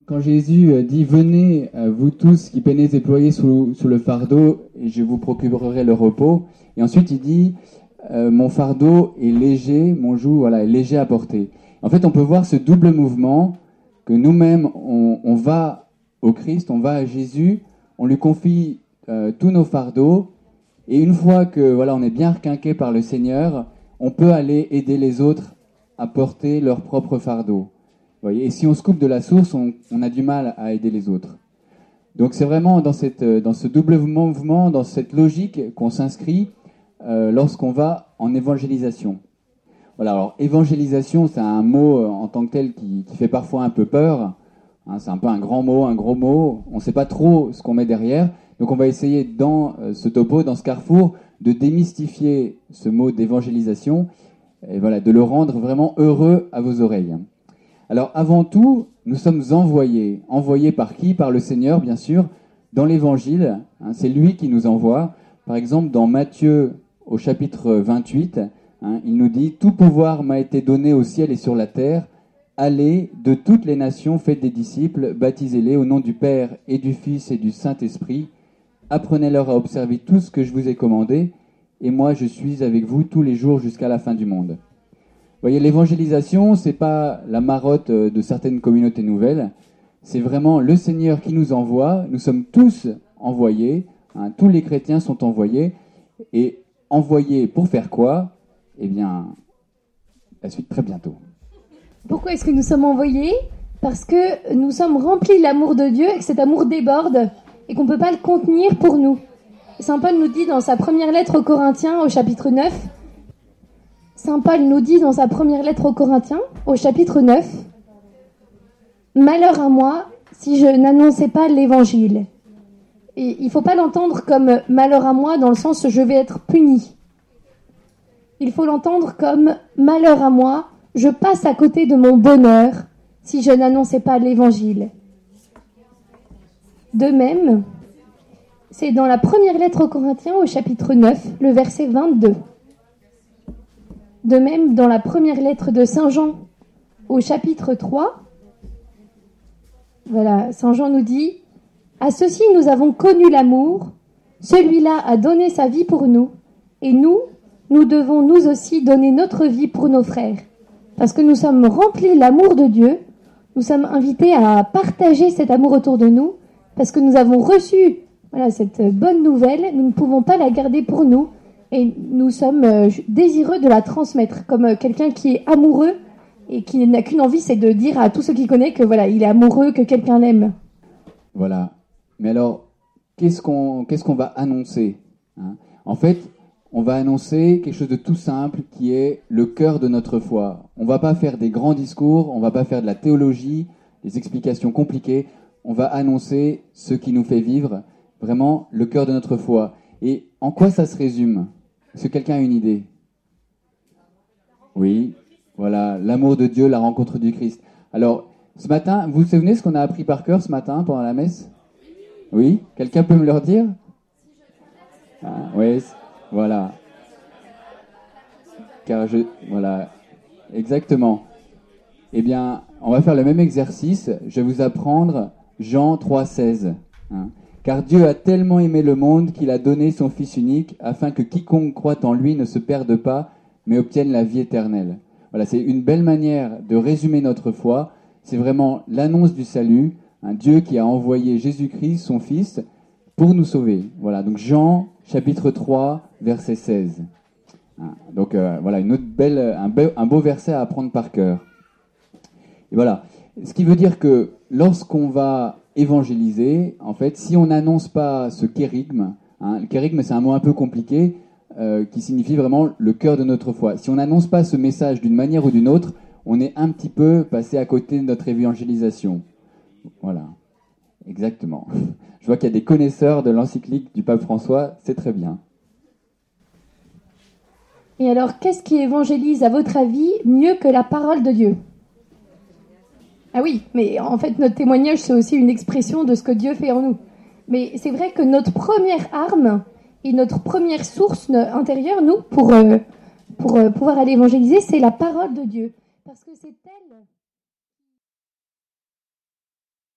quand Jésus dit « Venez, vous tous qui peinez et ployez sous le fardeau, et je vous procurerai le repos ». Et ensuite, il dit « Mon fardeau est léger, mon joug est léger à porter ». En fait, on peut voir ce double mouvement que nous-mêmes, on va au Christ, on va à Jésus, on lui confie tous nos fardeaux, et une fois que on est bien requinqué par le Seigneur, on peut aller aider les autres à porter leur propre fardeau. Vous voyez, et si on se coupe de la source, on a du mal à aider les autres. Donc c'est vraiment dans ce double mouvement, dans cette logique qu'on s'inscrit lorsqu'on va en évangélisation. Voilà, alors évangélisation, c'est un mot en tant que tel qui fait parfois un peu peur. C'est un peu un grand mot, un gros mot. On ne sait pas trop ce qu'on met derrière. Donc on va essayer dans ce topo, dans ce carrefour, de démystifier ce mot d'évangélisation et de le rendre vraiment heureux à vos oreilles. Alors avant tout, nous sommes envoyés. Envoyés par qui ? Par le Seigneur, bien sûr, dans l'Évangile. C'est lui qui nous envoie. Par exemple, dans Matthieu, au chapitre 28, il nous dit « Tout pouvoir m'a été donné au ciel et sur la terre. Allez de toutes les nations, faites des disciples, baptisez-les au nom du Père et du Fils et du Saint-Esprit. Apprenez-leur à observer tout ce que je vous ai commandé, et moi je suis avec vous tous les jours jusqu'à la fin du monde. » Vous voyez, l'évangélisation, c'est pas la marotte de certaines communautés nouvelles, c'est vraiment le Seigneur qui nous envoie, nous sommes tous envoyés, tous les chrétiens sont envoyés, et envoyés pour faire quoi ? Eh bien, la suite très bientôt. Pourquoi est-ce que nous sommes envoyés ? Parce que nous sommes remplis de l'amour de Dieu et que cet amour déborde et qu'on ne peut pas le contenir pour nous. Saint Paul nous dit dans sa première lettre aux Corinthiens, au chapitre 9, Saint Paul nous dit dans sa première lettre aux Corinthiens, au chapitre 9, « Malheur à moi si je n'annonçais pas l'évangile. » Et il ne faut pas l'entendre comme « malheur à moi » dans le sens « je vais être puni ». Il faut l'entendre comme « malheur à moi, je passe à côté de mon bonheur si je n'annonçais pas l'évangile. » De même, c'est dans la première lettre aux Corinthiens, au chapitre 9, le verset 22. De même, dans la première lettre de Saint Jean, au chapitre 3, Saint Jean nous dit « À ceci nous avons connu l'amour, celui-là a donné sa vie pour nous, et nous devons nous aussi donner notre vie pour nos frères. » Parce que nous sommes remplis de l'amour de Dieu, nous sommes invités à partager cet amour autour de nous, parce que nous avons reçu cette bonne nouvelle, nous ne pouvons pas la garder pour nous, et nous sommes désireux de la transmettre, comme quelqu'un qui est amoureux et qui n'a qu'une envie, c'est de dire à tous ceux qu'il connaît que il est amoureux, que quelqu'un l'aime. Voilà. Mais alors, qu'est-ce qu'on va annoncer ? En fait, on va annoncer quelque chose de tout simple qui est le cœur de notre foi. On ne va pas faire des grands discours, on ne va pas faire de la théologie, des explications compliquées. On va annoncer ce qui nous fait vivre, vraiment le cœur de notre foi. Et en quoi ça se résume ? Est-ce que quelqu'un a une idée ? Oui, l'amour de Dieu, la rencontre du Christ. Alors, ce matin, vous vous souvenez ce qu'on a appris par cœur ce matin pendant la messe ? Oui ? Quelqu'un peut me le dire ? Oui, voilà. Exactement. Eh bien, on va faire le même exercice. Je vais vous apprendre Jean 3,16. Car Dieu a tellement aimé le monde qu'il a donné son Fils unique afin que quiconque croit en lui ne se perde pas, mais obtienne la vie éternelle. C'est une belle manière de résumer notre foi. C'est vraiment l'annonce du salut, un Dieu qui a envoyé Jésus-Christ, son Fils, pour nous sauver. Donc Jean, chapitre 3, verset 16. Donc une autre un beau verset à apprendre par cœur. Et ce qui veut dire que lorsqu'on va évangéliser, en fait, si on n'annonce pas ce kérygme, le kérygme c'est un mot un peu compliqué qui signifie vraiment le cœur de notre foi. Si on n'annonce pas ce message d'une manière ou d'une autre, on est un petit peu passé à côté de notre évangélisation. Voilà, exactement. Je vois qu'il y a des connaisseurs de l'encyclique du pape François, c'est très bien. Et alors, qu'est-ce qui évangélise, à votre avis, mieux que la parole de Dieu ? Ah oui, mais en fait, notre témoignage, c'est aussi une expression de ce que Dieu fait en nous. Mais c'est vrai que notre première arme et notre première source intérieure, nous, pour pouvoir aller évangéliser, c'est la parole de Dieu. Parce que c'est elle